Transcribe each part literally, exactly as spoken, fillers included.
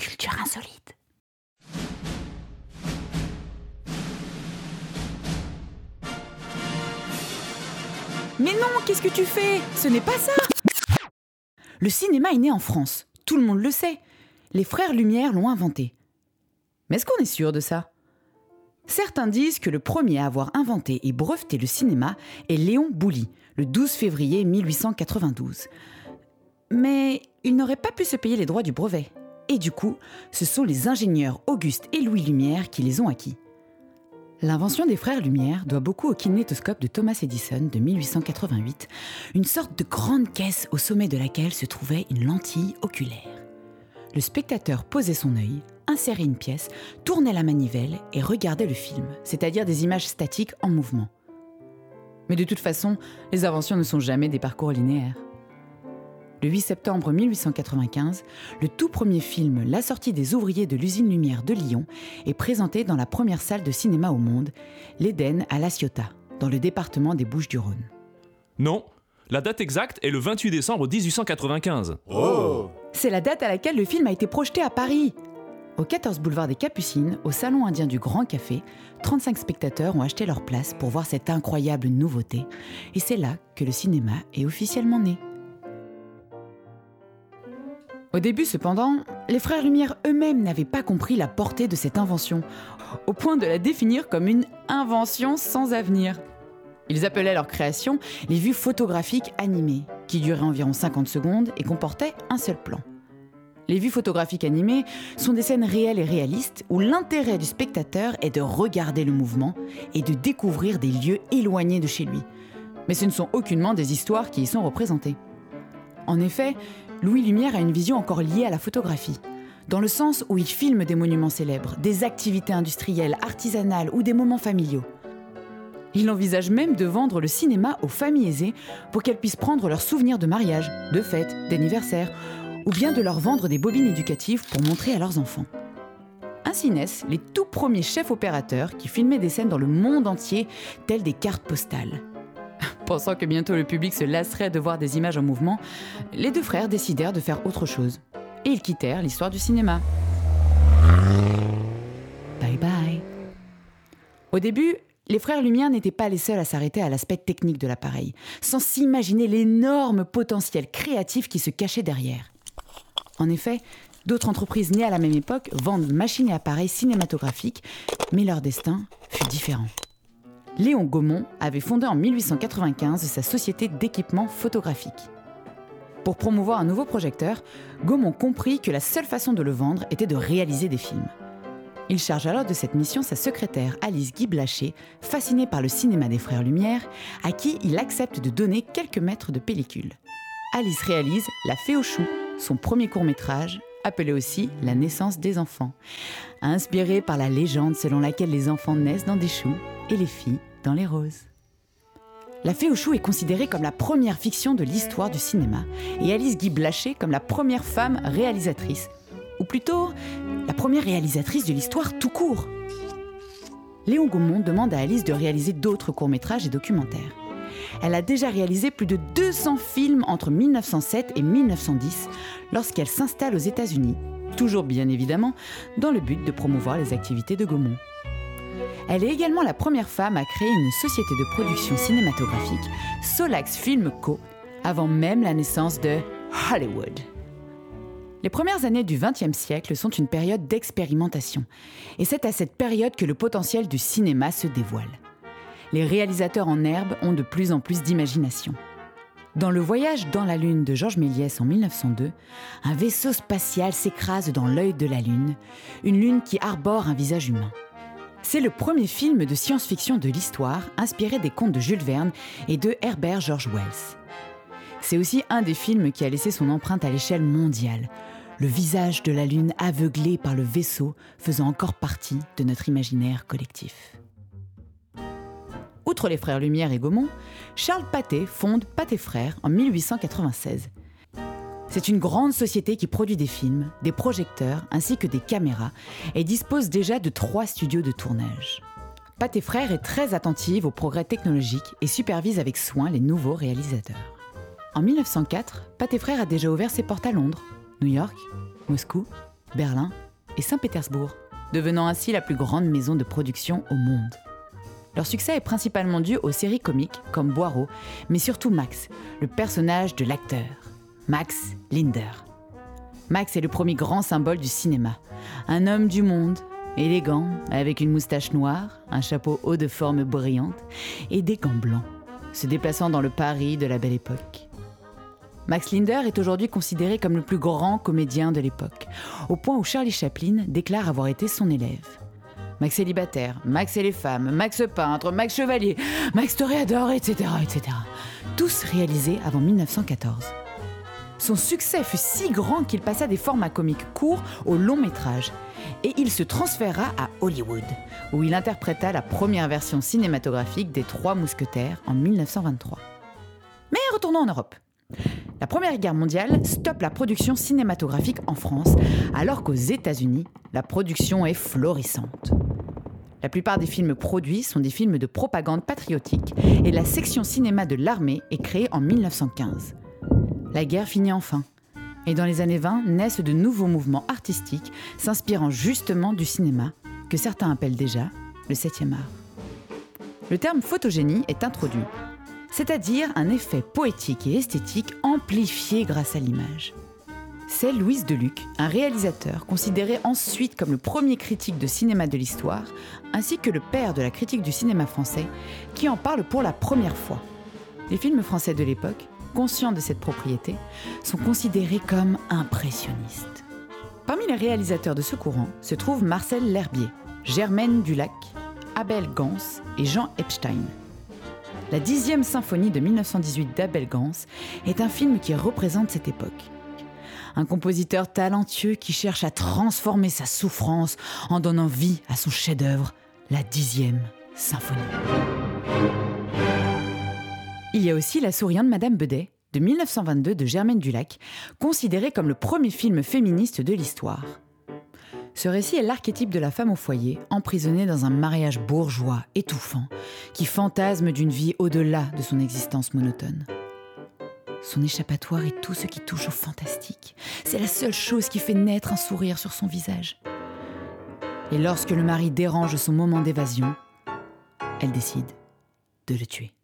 Culture insolite. Mais non, qu'est-ce que tu fais ? Ce n'est pas ça ! Le cinéma est né en France, tout le monde le sait. Les frères Lumière l'ont inventé. Mais est-ce qu'on est sûr de ça ? Certains disent que le premier à avoir inventé et breveté le cinéma est Léon Bouly, le douze février mille huit cent quatre-vingt-douze. Mais il n'aurait pas pu se payer les droits du brevet. Et du coup, ce sont les ingénieurs Auguste et Louis Lumière qui les ont acquis. L'invention des frères Lumière doit beaucoup au kinétoscope de Thomas Edison de mille huit cent quatre-vingt-huit, une sorte de grande caisse au sommet de laquelle se trouvait une lentille oculaire. Le spectateur posait son œil, insérait une pièce, tournait la manivelle et regardait le film, c'est-à-dire des images statiques en mouvement. Mais de toute façon, les inventions ne sont jamais des parcours linéaires. Le huit septembre mille huit cent quatre-vingt-quinze, le tout premier film La sortie des ouvriers de l'usine Lumière de Lyon est présenté dans la première salle de cinéma au monde, l'Éden à La Ciotat, dans le département des Bouches-du-Rhône. Non, la date exacte est le vingt-huit décembre mille huit cent quatre-vingt-quinze. Oh ! C'est la date à laquelle le film a été projeté à Paris. Au quatorze boulevard des Capucines, au salon indien du Grand Café, trente-cinq spectateurs ont acheté leur place pour voir cette incroyable nouveauté. Et c'est là que le cinéma est officiellement né. Au début, cependant, les frères Lumière eux-mêmes n'avaient pas compris la portée de cette invention, au point de la définir comme une invention sans avenir. Ils appelaient leur création les vues photographiques animées, qui duraient environ cinquante secondes et comportaient un seul plan. Les vues photographiques animées sont des scènes réelles et réalistes où l'intérêt du spectateur est de regarder le mouvement et de découvrir des lieux éloignés de chez lui. Mais ce ne sont aucunement des histoires qui y sont représentées. En effet, Louis Lumière a une vision encore liée à la photographie, dans le sens où il filme des monuments célèbres, des activités industrielles, artisanales ou des moments familiaux. Il envisage même de vendre le cinéma aux familles aisées pour qu'elles puissent prendre leurs souvenirs de mariage, de fêtes, d'anniversaires, ou bien de leur vendre des bobines éducatives pour montrer à leurs enfants. Ainsi naissent les tout premiers chefs opérateurs qui filmaient des scènes dans le monde entier, telles des cartes postales. Pensant que bientôt le public se lasserait de voir des images en mouvement, les deux frères décidèrent de faire autre chose. Et ils quittèrent l'histoire du cinéma. Bye bye. Au début, les frères Lumière n'étaient pas les seuls à s'arrêter à l'aspect technique de l'appareil, sans s'imaginer l'énorme potentiel créatif qui se cachait derrière. En effet, d'autres entreprises nées à la même époque vendent machines et appareils cinématographiques, mais leur destin fut différent. Léon Gaumont avait fondé en mille huit cent quatre-vingt-quinze sa société d'équipement photographique. Pour promouvoir un nouveau projecteur, Gaumont comprit que la seule façon de le vendre était de réaliser des films. Il charge alors de cette mission sa secrétaire Alice Guy Blaché, fascinée par le cinéma des frères Lumière, à qui il accepte de donner quelques mètres de pellicule. Alice réalise La Fée aux choux, son premier court-métrage, appelé aussi La naissance des enfants, inspiré par la légende selon laquelle les enfants naissent dans des choux et les filles dans les roses. La Fée aux choux est considérée comme la première fiction de l'histoire du cinéma et Alice Guy Blaché comme la première femme réalisatrice, ou plutôt la première réalisatrice de l'histoire tout court. Léon Gaumont demande à Alice de réaliser d'autres courts-métrages et documentaires. Elle a déjà réalisé plus de deux cents films entre mille neuf cent sept et mille neuf cent dix lorsqu'elle s'installe aux États-Unis, toujours bien évidemment dans le but de promouvoir les activités de Gaumont. Elle est également la première femme à créer une société de production cinématographique, Solax Film Co, avant même la naissance de Hollywood. Les premières années du vingtième siècle sont une période d'expérimentation, et c'est à cette période que le potentiel du cinéma se dévoile. Les réalisateurs en herbe ont de plus en plus d'imagination. Dans Le Voyage dans la Lune de Georges Méliès en mille neuf cent deux, un vaisseau spatial s'écrase dans l'œil de la Lune, une Lune qui arbore un visage humain. C'est le premier film de science-fiction de l'histoire, inspiré des contes de Jules Verne et de Herbert George Wells. C'est aussi un des films qui a laissé son empreinte à l'échelle mondiale, le visage de la Lune aveuglé par le vaisseau faisant encore partie de notre imaginaire collectif. Outre les frères Lumière et Gaumont, Charles Pathé fonde Pathé Frères en mille huit cent quatre-vingt-seize. C'est une grande société qui produit des films, des projecteurs ainsi que des caméras et dispose déjà de trois studios de tournage. Pathé Frères est très attentive aux progrès technologiques et supervise avec soin les nouveaux réalisateurs. En mille neuf cent quatre, Pathé Frères a déjà ouvert ses portes à Londres, New York, Moscou Berlin et Saint-Pétersbourg, devenant ainsi la plus grande maison de production au monde. Leur succès est principalement dû aux séries comiques comme Boireau, mais surtout Max, le personnage de l'acteur, Max Linder. Max est le premier grand symbole du cinéma. Un homme du monde, élégant, avec une moustache noire, un chapeau haut de forme brillante et des gants blancs, se déplaçant dans le Paris de la Belle Époque. Max Linder est aujourd'hui considéré comme le plus grand comédien de l'époque, au point où Charlie Chaplin déclare avoir été son élève. Max célibataire, Max et les femmes, Max peintre, Max chevalier, Max toréador, et cetera, et cetera. Tous réalisés avant mille neuf cent quatorze. Son succès fut si grand qu'il passa des formats comiques courts au long métrage. Et il se transféra à Hollywood, où il interpréta la première version cinématographique des Trois Mousquetaires en mille neuf cent vingt-trois. Mais retournons en Europe. La Première Guerre mondiale stoppe la production cinématographique en France, alors qu'aux États-Unis, la production est florissante. La plupart des films produits sont des films de propagande patriotique et la section cinéma de l'armée est créée en mille neuf cent quinze. La guerre finit enfin. Et dans les années vingt, naissent de nouveaux mouvements artistiques s'inspirant justement du cinéma, que certains appellent déjà le septième art. Le terme photogénie est introduit, c'est-à-dire un effet poétique et esthétique amplifié grâce à l'image. C'est Louis Deluc, un réalisateur considéré ensuite comme le premier critique de cinéma de l'histoire, ainsi que le père de la critique du cinéma français, qui en parle pour la première fois. Les films français de l'époque, conscients de cette propriété, sont considérés comme impressionnistes. Parmi les réalisateurs de ce courant se trouvent Marcel L'Herbier, Germaine Dulac, Abel Gans et Jean Epstein. La dixième symphonie de mille neuf cent dix-huit d'Abel Gans est un film qui représente cette époque. Un compositeur talentueux qui cherche à transformer sa souffrance en donnant vie à son chef-d'œuvre, la dixième symphonie. Il y a aussi La souriante Madame Bedet, de mille neuf cent vingt-deux de Germaine Dulac, considéré comme le premier film féministe de l'histoire. Ce récit est l'archétype de la femme au foyer, emprisonnée dans un mariage bourgeois, étouffant, qui fantasme d'une vie au-delà de son existence monotone. Son échappatoire est tout ce qui touche au fantastique. C'est la seule chose qui fait naître un sourire sur son visage. Et lorsque le mari dérange son moment d'évasion, elle décide de le tuer.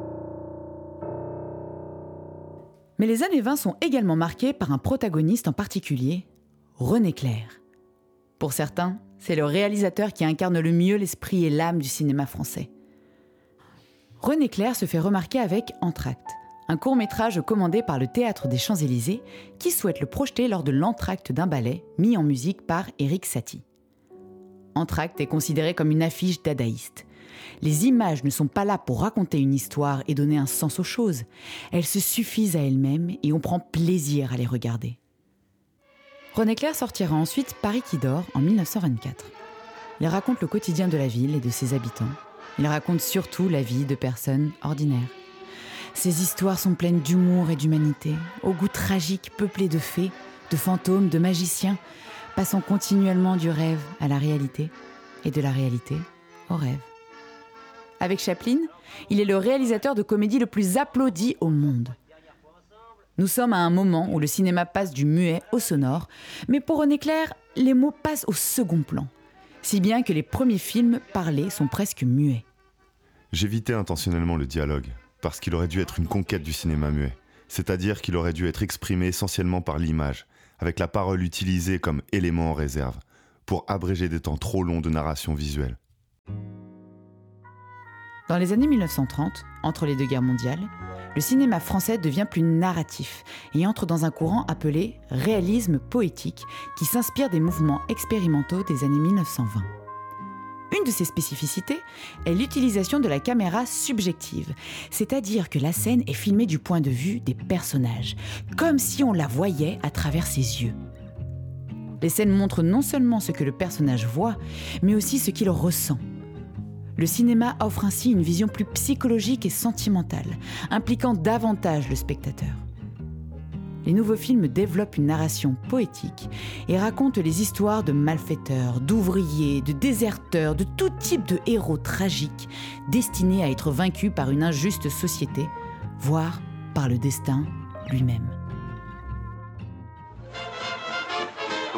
Mais les années vingt sont également marquées par un protagoniste en particulier, René Clair. Pour certains, c'est le réalisateur qui incarne le mieux l'esprit et l'âme du cinéma français. René Clair se fait remarquer avec Entr'acte, un court-métrage commandé par le Théâtre des Champs-Élysées qui souhaite le projeter lors de l'entr'acte d'un ballet mis en musique par Erik Satie. Entr'acte est considéré comme une affiche dadaïste. Les images ne sont pas là pour raconter une histoire et donner un sens aux choses. Elles se suffisent à elles-mêmes et on prend plaisir à les regarder. René Clair sortira ensuite Paris qui dort en mille neuf cent vingt-quatre. Il raconte le quotidien de la ville et de ses habitants. Il raconte surtout la vie de personnes ordinaires. Ces histoires sont pleines d'humour et d'humanité, au goût tragique peuplé de fées, de fantômes, de magiciens, passant continuellement du rêve à la réalité et de la réalité au rêve. Avec Chaplin, il est le réalisateur de comédie le plus applaudi au monde. Nous sommes à un moment où le cinéma passe du muet au sonore, mais pour René Clair, les mots passent au second plan, si bien que les premiers films parlés sont presque muets. J'évitais intentionnellement le dialogue, parce qu'il aurait dû être une conquête du cinéma muet, c'est-à-dire qu'il aurait dû être exprimé essentiellement par l'image, avec la parole utilisée comme élément en réserve, pour abréger des temps trop longs de narration visuelle. Dans les années mille neuf cent trente, entre les deux guerres mondiales, le cinéma français devient plus narratif et entre dans un courant appelé réalisme poétique qui s'inspire des mouvements expérimentaux des années mille neuf cent vingt. Une de ses spécificités est l'utilisation de la caméra subjective, c'est-à-dire que la scène est filmée du point de vue des personnages, comme si on la voyait à travers ses yeux. Les scènes montrent non seulement ce que le personnage voit, mais aussi ce qu'il ressent. Le cinéma offre ainsi une vision plus psychologique et sentimentale, impliquant davantage le spectateur. Les nouveaux films développent une narration poétique et racontent les histoires de malfaiteurs, d'ouvriers, de déserteurs, de tout type de héros tragiques destinés à être vaincus par une injuste société, voire par le destin lui-même.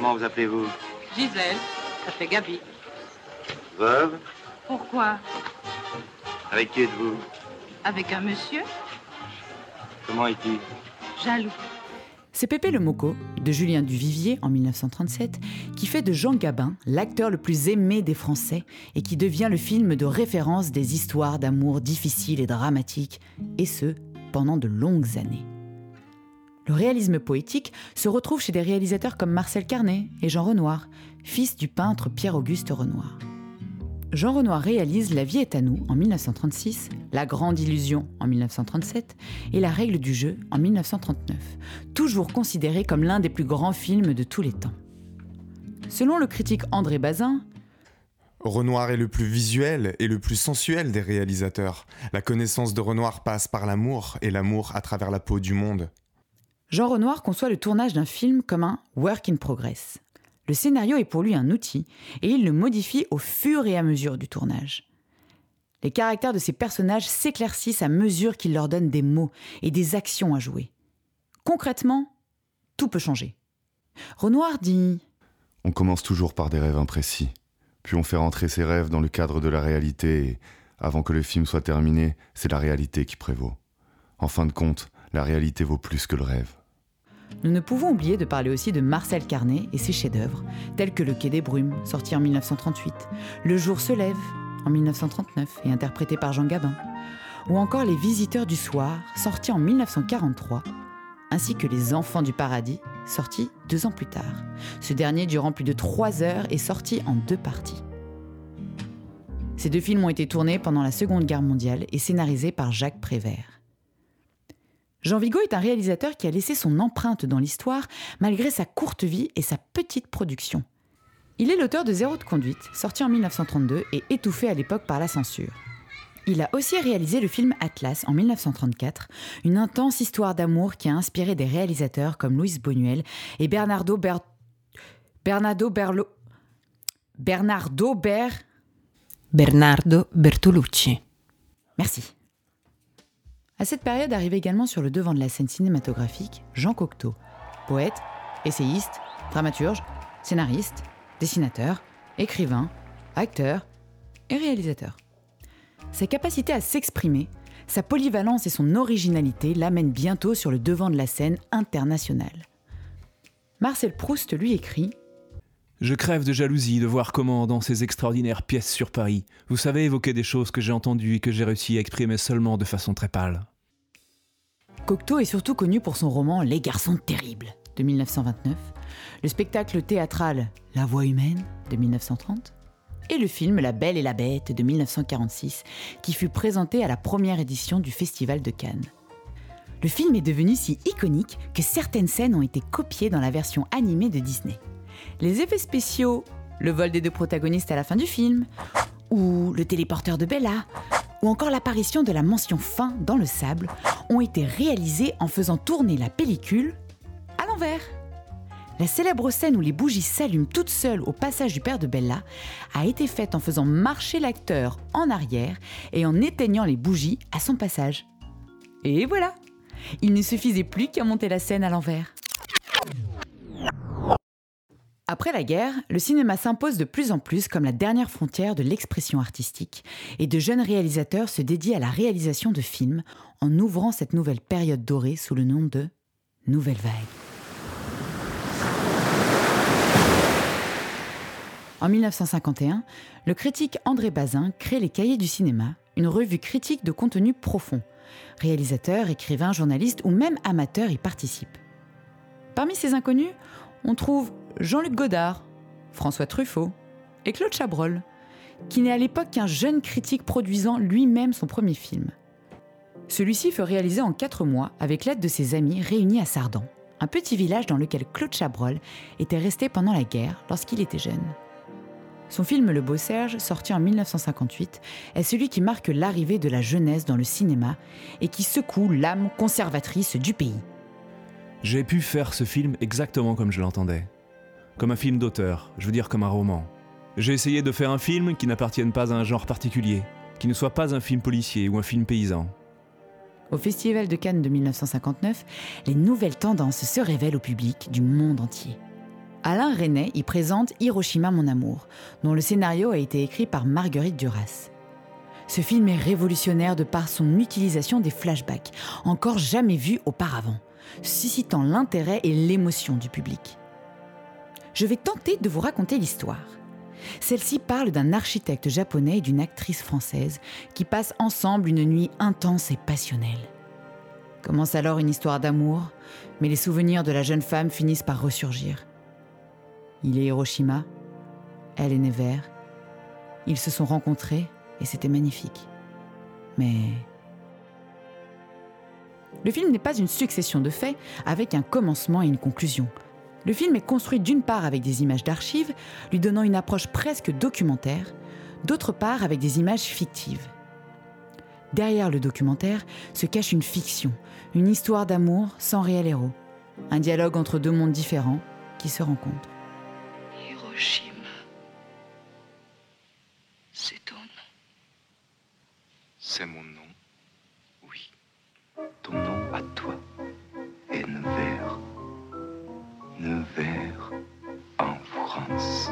Comment vous appelez-vous? Gisèle, ça fait Gabi. Veuve? Pourquoi? Avec qui êtes-vous? Avec un monsieur Comment est-il? jaloux. C'est Pépé le Moko, de Julien Duvivier en mille neuf cent trente-sept, qui fait de Jean Gabin l'acteur le plus aimé des Français et qui devient le film de référence des histoires d'amour difficiles et dramatiques, et ce, pendant de longues années. Le réalisme poétique se retrouve chez des réalisateurs comme Marcel Carné et Jean Renoir, fils du peintre Pierre-Auguste Renoir. Jean Renoir réalise La vie est à nous en mille neuf cent trente-six, La grande illusion en mille neuf cent trente-sept et La règle du jeu en mille neuf cent trente-neuf, toujours considéré comme l'un des plus grands films de tous les temps. Selon le critique André Bazin, Renoir est le plus visuel et le plus sensuel des réalisateurs. La connaissance de Renoir passe par l'amour et l'amour à travers la peau du monde. Jean Renoir conçoit le tournage d'un film comme un « work in progress ». Le scénario est pour lui un outil et il le modifie au fur et à mesure du tournage. Les caractères de ses personnages s'éclaircissent à mesure qu'il leur donne des mots et des actions à jouer. Concrètement, tout peut changer. Renoir dit On commence toujours par des rêves imprécis, puis on fait rentrer ces rêves dans le cadre de la réalité et, avant que le film soit terminé, c'est la réalité qui prévaut. En fin de compte, la réalité vaut plus que le rêve. Nous ne pouvons oublier de parler aussi de Marcel Carné et ses chefs-d'œuvre, tels que Le Quai des Brumes, sorti en mille neuf cent trente-huit, Le jour se lève, en mille neuf cent trente-neuf et interprété par Jean Gabin, ou encore Les Visiteurs du soir, sorti en mille neuf cent quarante-trois, ainsi que Les Enfants du paradis, sorti deux ans plus tard. Ce dernier, durant plus de trois heures, est sorti en deux parties. Ces deux films ont été tournés pendant la Seconde Guerre mondiale et scénarisés par Jacques Prévert. Jean Vigo est un réalisateur qui a laissé son empreinte dans l'histoire malgré sa courte vie et sa petite production. Il est l'auteur de Zéro de conduite, sorti en mille neuf cent trente-deux et étouffé à l'époque par la censure. Il a aussi réalisé le film Atlas en mille neuf cent trente-quatre, une intense histoire d'amour qui a inspiré des réalisateurs comme Luis Buñuel et Bernardo Ber... Bernardo Berlo... Bernardo Ber... Bernardo Bertolucci. Merci. À cette période arrive également sur le devant de la scène cinématographique Jean Cocteau, poète, essayiste, dramaturge, scénariste, dessinateur, écrivain, acteur et réalisateur. Sa capacité à s'exprimer, sa polyvalence et son originalité l'amènent bientôt sur le devant de la scène internationale. Marcel Proust lui écrit « Je crève de jalousie de voir comment, dans ces extraordinaires pièces sur Paris, vous savez évoquer des choses que j'ai entendues et que j'ai réussi à exprimer seulement de façon très pâle. » Cocteau est surtout connu pour son roman Les garçons terribles de mille neuf cent vingt-neuf, le spectacle théâtral La voix humaine de mille neuf cent trente et le film La Belle et la Bête de mille neuf cent quarante-six qui fut présenté à la première édition du Festival de Cannes. Le film est devenu si iconique que certaines scènes ont été copiées dans la version animée de Disney. Les effets spéciaux, le vol des deux protagonistes à la fin du film, ou le téléporteur de Bella, ou encore l'apparition de la mention fin dans le sable, ont été réalisés en faisant tourner la pellicule à l'envers. La célèbre scène où les bougies s'allument toutes seules au passage du père de Bella a été faite en faisant marcher l'acteur en arrière et en éteignant les bougies à son passage. Et voilà, il ne suffisait plus qu'à monter la scène à l'envers. Après la guerre, le cinéma s'impose de plus en plus comme la dernière frontière de l'expression artistique et de jeunes réalisateurs se dédient à la réalisation de films en ouvrant cette nouvelle période dorée sous le nom de « Nouvelle Vague ». En mille neuf cent cinquante et un, le critique André Bazin crée les Cahiers du cinéma, une revue critique de contenu profond. Réalisateurs, écrivains, journalistes ou même amateurs y participent. Parmi ces inconnus, on trouve Jean-Luc Godard, François Truffaut et Claude Chabrol, qui n'est à l'époque qu'un jeune critique produisant lui-même son premier film. Celui-ci fut réalisé en quatre mois avec l'aide de ses amis réunis à Sardan, un petit village dans lequel Claude Chabrol était resté pendant la guerre lorsqu'il était jeune. Son film Le Beau Serge, sorti en mille neuf cent cinquante-huit, est celui qui marque l'arrivée de la jeunesse dans le cinéma et qui secoue l'âme conservatrice du pays. J'ai pu faire ce film exactement comme je l'entendais. Comme un film d'auteur, je veux dire comme un roman. J'ai essayé de faire un film qui n'appartienne pas à un genre particulier, qui ne soit pas un film policier ou un film paysan. Au Festival de Cannes de mille neuf cent cinquante-neuf, les nouvelles tendances se révèlent au public du monde entier. Alain Resnais y présente Hiroshima mon amour, dont le scénario a été écrit par Marguerite Duras. Ce film est révolutionnaire de par son utilisation des flashbacks, encore jamais vus auparavant, suscitant l'intérêt et l'émotion du public. Je vais tenter de vous raconter l'histoire. Celle-ci parle d'un architecte japonais et d'une actrice française qui passent ensemble une nuit intense et passionnelle. Commence alors une histoire d'amour, mais les souvenirs de la jeune femme finissent par ressurgir. Il est Hiroshima, elle est Nevers. Ils se sont rencontrés et c'était magnifique. Mais... Le film n'est pas une succession de faits avec un commencement et une conclusion. Le film est construit d'une part avec des images d'archives, lui donnant une approche presque documentaire, d'autre part avec des images fictives. Derrière le documentaire se cache une fiction, une histoire d'amour sans réel héros, un dialogue entre deux mondes différents qui se rencontrent. Hiroshima, c'est ton nom. C'est mon nom, oui. Ton nom à toi est Nevers. Nevers en France.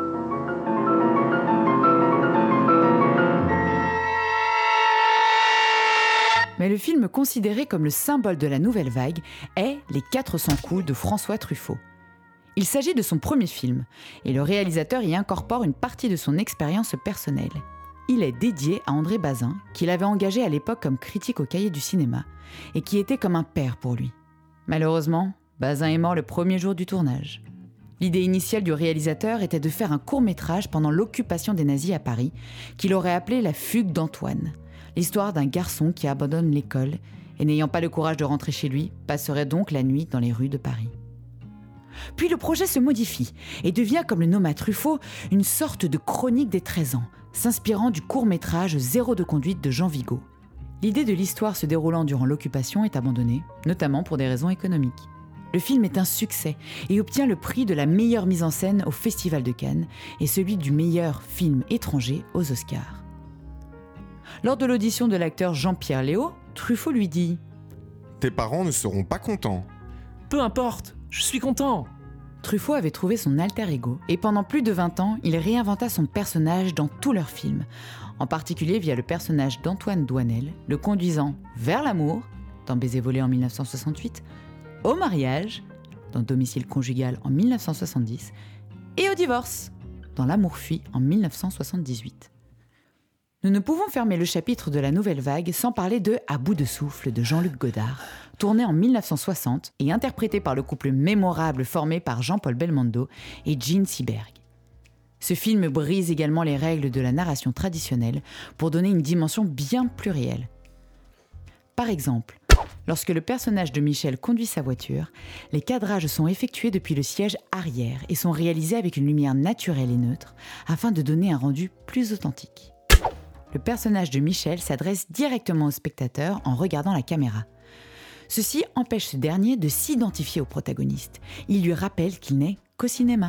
Mais le film considéré comme le symbole de la nouvelle vague est Les quatre cents coups de François Truffaut. Il s'agit de son premier film, et le réalisateur y incorpore une partie de son expérience personnelle. Il est dédié à André Bazin, qu'il avait engagé à l'époque comme critique au Cahier du cinéma, et qui était comme un père pour lui. Malheureusement, Bazin est mort le premier jour du tournage. L'idée initiale du réalisateur était de faire un court-métrage pendant l'occupation des nazis à Paris, qu'il aurait appelé La fugue d'Antoine, l'histoire d'un garçon qui abandonne l'école et n'ayant pas le courage de rentrer chez lui, passerait donc la nuit dans les rues de Paris. Puis le projet se modifie et devient, comme le nomma Truffaut, une sorte de chronique des treize ans, s'inspirant du court-métrage Zéro de conduite de Jean Vigo. L'idée de l'histoire se déroulant durant l'occupation est abandonnée, notamment pour des raisons économiques. Le film est un succès et obtient le prix de la meilleure mise en scène au Festival de Cannes et celui du meilleur film étranger aux Oscars. Lors de l'audition de l'acteur Jean-Pierre Léaud, Truffaut lui dit « Tes parents ne seront pas contents. » Peu importe, je suis content. Truffaut avait trouvé son alter ego et pendant plus de vingt ans, il réinventa son personnage dans tous leurs films, en particulier via le personnage d'Antoine Douanel, le conduisant vers l'amour, dans Baiser volé en dix-neuf cent soixante-huit, au mariage, dans Domicile conjugal en dix-neuf cent soixante-dix, et au divorce, dans L'amour fuit en dix-neuf cent soixante-dix-huit. Nous ne pouvons fermer le chapitre de la nouvelle vague sans parler de À bout de souffle de Jean-Luc Godard, tourné en dix-neuf cent soixante et interprété par le couple mémorable formé par Jean-Paul Belmondo et Jean Seberg. Ce film brise également les règles de la narration traditionnelle pour donner une dimension bien plus réelle. Par exemple, lorsque le personnage de Michel conduit sa voiture, les cadrages sont effectués depuis le siège arrière et sont réalisés avec une lumière naturelle et neutre afin de donner un rendu plus authentique. Le personnage de Michel s'adresse directement au spectateur en regardant la caméra. Ceci empêche ce dernier de s'identifier au protagoniste. Il lui rappelle qu'il n'est qu'au cinéma.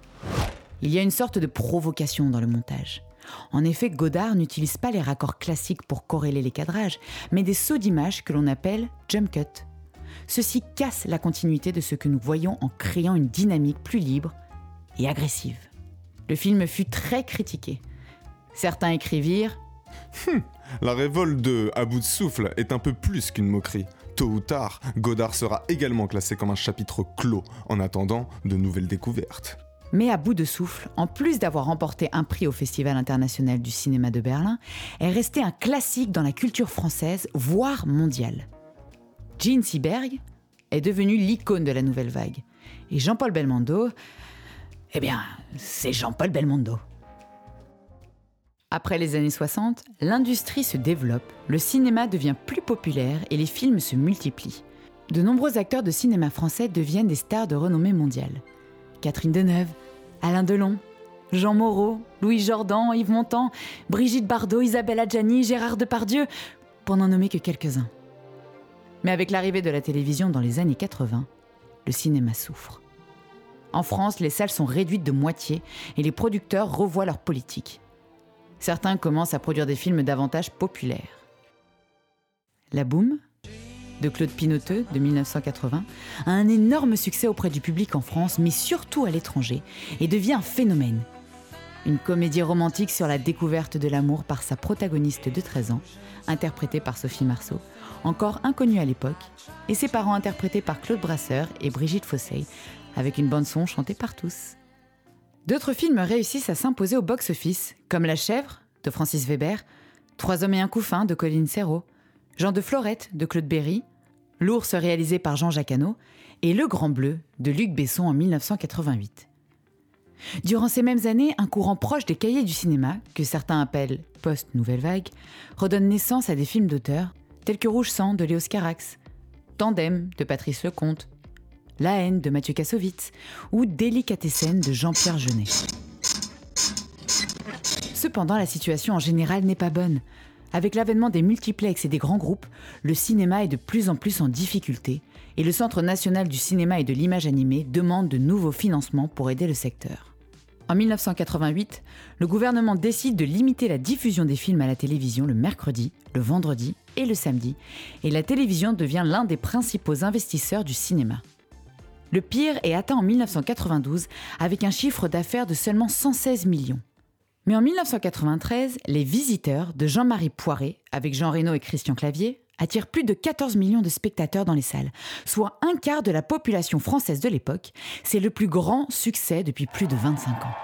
Il y a une sorte de provocation dans le montage. En effet, Godard n'utilise pas les raccords classiques pour corréler les cadrages, mais des sauts d'images que l'on appelle jump cut. Ceci casse la continuité de ce que nous voyons en créant une dynamique plus libre et agressive. Le film fut très critiqué. Certains écrivirent hum, La révolte de À bout de souffle est un peu plus qu'une moquerie. Tôt ou tard, Godard sera également classé comme un chapitre clos, en attendant de nouvelles découvertes. Mais À bout de souffle, en plus d'avoir remporté un prix au Festival international du cinéma de Berlin, est resté un classique dans la culture française, voire mondiale. Jean Seberg est devenu l'icône de la nouvelle vague. Et Jean-Paul Belmondo, eh bien, c'est Jean-Paul Belmondo. Après les années soixante, l'industrie se développe, le cinéma devient plus populaire et les films se multiplient. De nombreux acteurs de cinéma français deviennent des stars de renommée mondiale. Catherine Deneuve, Alain Delon, Jean Moreau, Louis Jordan, Yves Montand, Brigitte Bardot, Isabelle Adjani, Gérard Depardieu, pour n'en nommer que quelques-uns. Mais avec l'arrivée de la télévision dans les années quatre-vingts, le cinéma souffre. En France, les salles sont réduites de moitié et les producteurs revoient leur politique. Certains commencent à produire des films davantage populaires. La boom, de Claude Pinoteux de dix-neuf cent quatre-vingts a un énorme succès auprès du public en France, mais surtout à l'étranger, et devient un phénomène. Une comédie romantique sur la découverte de l'amour par sa protagoniste de treize ans, interprétée par Sophie Marceau, encore inconnue à l'époque, et ses parents interprétés par Claude Brasseur et Brigitte Fossey, avec une bande-son chantée par tous. D'autres films réussissent à s'imposer au box-office, comme La Chèvre de Francis Weber, Trois hommes et un couffin de Colline Serrault, Jean de Florette de Claude Berry, L'ours réalisé par Jean-Jacques Hano et Le Grand Bleu de Luc Besson en dix-neuf cent quatre-vingt-huit. Durant ces mêmes années, un courant proche des cahiers du cinéma, que certains appellent post-nouvelle vague, redonne naissance à des films d'auteur tels que Rouge sang de Léos Carax, Tandem de Patrice Lecomte, La haine de Mathieu Kassovitz ou Délicatessen de Jean-Pierre Jeunet. Cependant, la situation en général n'est pas bonne. Avec l'avènement des multiplex et des grands groupes, le cinéma est de plus en plus en difficulté et le Centre national du cinéma et de l'image animée demande de nouveaux financements pour aider le secteur. En dix-neuf cent quatre-vingt-huit, le gouvernement décide de limiter la diffusion des films à la télévision le mercredi, le vendredi et le samedi, et la télévision devient l'un des principaux investisseurs du cinéma. Le pire est atteint en dix-neuf cent quatre-vingt-douze avec un chiffre d'affaires de seulement cent seize millions. Mais en dix-neuf cent quatre-vingt-treize, Les Visiteurs de Jean-Marie Poiré, avec Jean Reno et Christian Clavier, attirent plus de quatorze millions de spectateurs dans les salles, soit un quart de la population française de l'époque. C'est le plus grand succès depuis plus de vingt-cinq ans.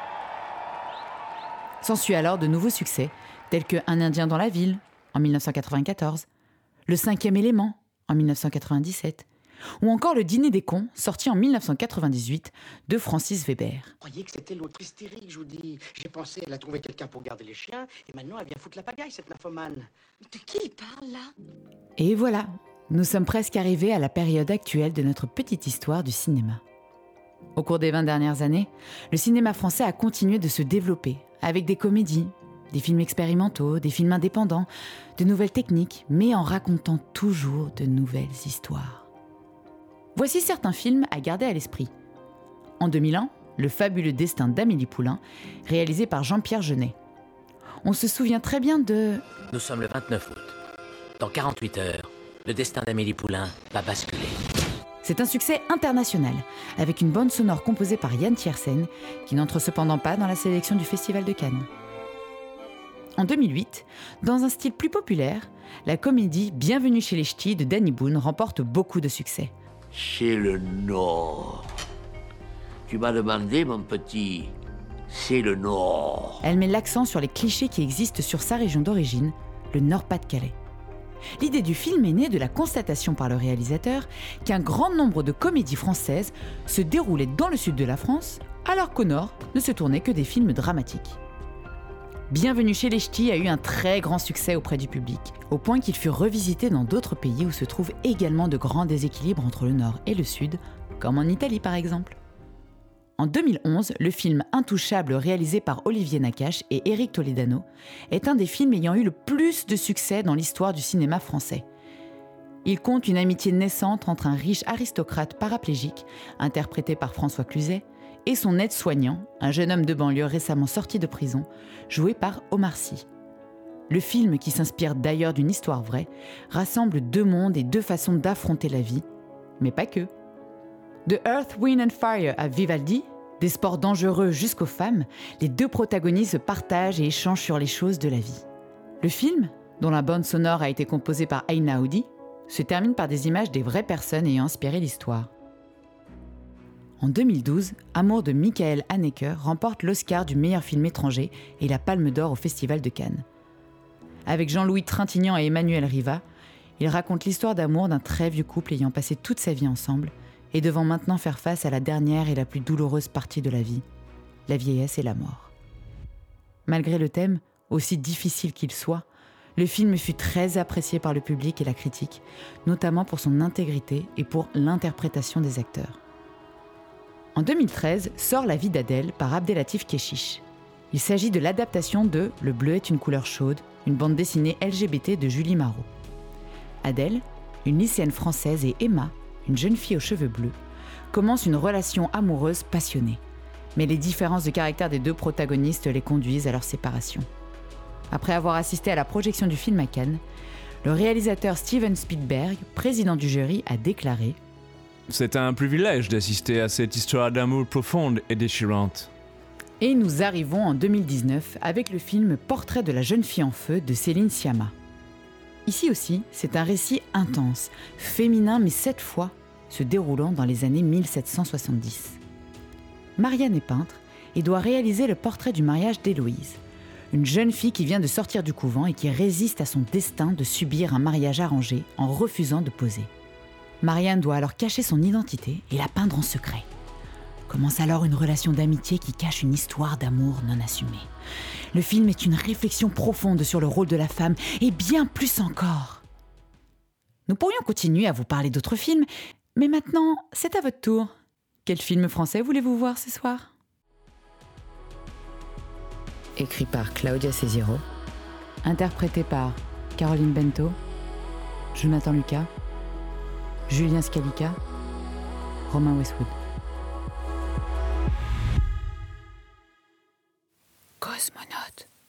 S'ensuit alors de nouveaux succès, tels que Un Indien dans la ville, en dix-neuf cent quatre-vingt-quatorze, Le Cinquième élément, en dix-neuf cent quatre-vingt-dix-sept, ou encore Le Dîner des cons, sorti en dix-neuf cent quatre-vingt-dix-huit, de Francis Weber. Je croyais que c'était l'autre hystérique, je vous dis. J'ai pensé, elle a trouvé quelqu'un pour garder les chiens, et maintenant elle vient foutre la pagaille, cette nymphomane. De qui il parle, là? Et voilà, nous sommes presque arrivés à la période actuelle de notre petite histoire du cinéma. Au cours des vingt dernières années, le cinéma français a continué de se développer, avec des comédies, des films expérimentaux, des films indépendants, de nouvelles techniques, mais en racontant toujours de nouvelles histoires. Voici certains films à garder à l'esprit. En deux mille un, Le fabuleux destin d'Amélie Poulain, réalisé par Jean-Pierre Jeunet. On se souvient très bien de... Nous sommes le vingt-neuf août. Dans quarante-huit heures, le destin d'Amélie Poulain va basculer. C'est un succès international, avec une bande sonore composée par Yann Tiersen, qui n'entre cependant pas dans la sélection du Festival de Cannes. En deux mille huit, dans un style plus populaire, la comédie Bienvenue chez les Ch'tis de Danny Boone remporte beaucoup de succès. C'est le Nord. Tu m'as demandé, mon petit, c'est le Nord. Elle met l'accent sur les clichés qui existent sur sa région d'origine, le Nord-Pas-de-Calais. L'idée du film est née de la constatation par le réalisateur qu'un grand nombre de comédies françaises se déroulaient dans le sud de la France, alors qu'au nord ne se tournaient que des films dramatiques. Bienvenue chez les Ch'tis a eu un très grand succès auprès du public, au point qu'il fut revisité dans d'autres pays où se trouvent également de grands déséquilibres entre le nord et le sud, comme en Italie par exemple. En deux mille onze, le film Intouchable réalisé par Olivier Nakache et Éric Toledano est un des films ayant eu le plus de succès dans l'histoire du cinéma français. Il conte une amitié naissante entre un riche aristocrate paraplégique, interprété par François Cluzet, et son aide-soignant, un jeune homme de banlieue récemment sorti de prison, joué par Omar Sy. Le film, qui s'inspire d'ailleurs d'une histoire vraie, rassemble deux mondes et deux façons d'affronter la vie, mais pas que. De Earth, Wind and Fire à Vivaldi, des sports dangereux jusqu'aux femmes, les deux protagonistes se partagent et échangent sur les choses de la vie. Le film, dont la bande sonore a été composée par Aïna Aoudi, se termine par des images des vraies personnes ayant inspiré l'histoire. En deux mille douze, Amour de Michael Haneke remporte l'Oscar du meilleur film étranger et la Palme d'Or au Festival de Cannes. Avec Jean-Louis Trintignant et Emmanuel Riva, il raconte l'histoire d'amour d'un très vieux couple ayant passé toute sa vie ensemble et devant maintenant faire face à la dernière et la plus douloureuse partie de la vie, la vieillesse et la mort. Malgré le thème, aussi difficile qu'il soit, le film fut très apprécié par le public et la critique, notamment pour son intégrité et pour l'interprétation des acteurs. En deux mille treize, sort La vie d'Adèle par Abdelatif Kechiche. Il s'agit de l'adaptation de Le bleu est une couleur chaude, une bande dessinée L G B T de Julie Marot. Adèle, une lycéenne française, et Emma, une jeune fille aux cheveux bleus, commencent une relation amoureuse passionnée. Mais les différences de caractère des deux protagonistes les conduisent à leur séparation. Après avoir assisté à la projection du film à Cannes, Le réalisateur Steven Spielberg, président du jury, a déclaré « C'est un privilège d'assister à cette histoire d'amour profonde et déchirante. » Et nous arrivons en deux mille dix-neuf avec le film Portrait de la jeune fille en feu de Céline Sciamma. Ici aussi, c'est un récit intense, féminin mais cette fois se déroulant dans les années mille sept cent soixante-dix. Marianne est peintre et doit réaliser le portrait du mariage d'Héloïse, une jeune fille qui vient de sortir du couvent et qui résiste à son destin de subir un mariage arrangé en refusant de poser. Marianne doit alors cacher son identité et la peindre en secret. Commence alors une relation d'amitié qui cache une histoire d'amour non assumée. Le film est une réflexion profonde sur le rôle de la femme et bien plus encore. Nous pourrions continuer à vous parler d'autres films, mais maintenant, c'est à votre tour. Quel film français voulez-vous voir ce soir ? Écrit par Claudia Césiro, interprété par Caroline Bento, Jonathan Lucas, Julien Scalica, Romain Westwood. Cosmonaute.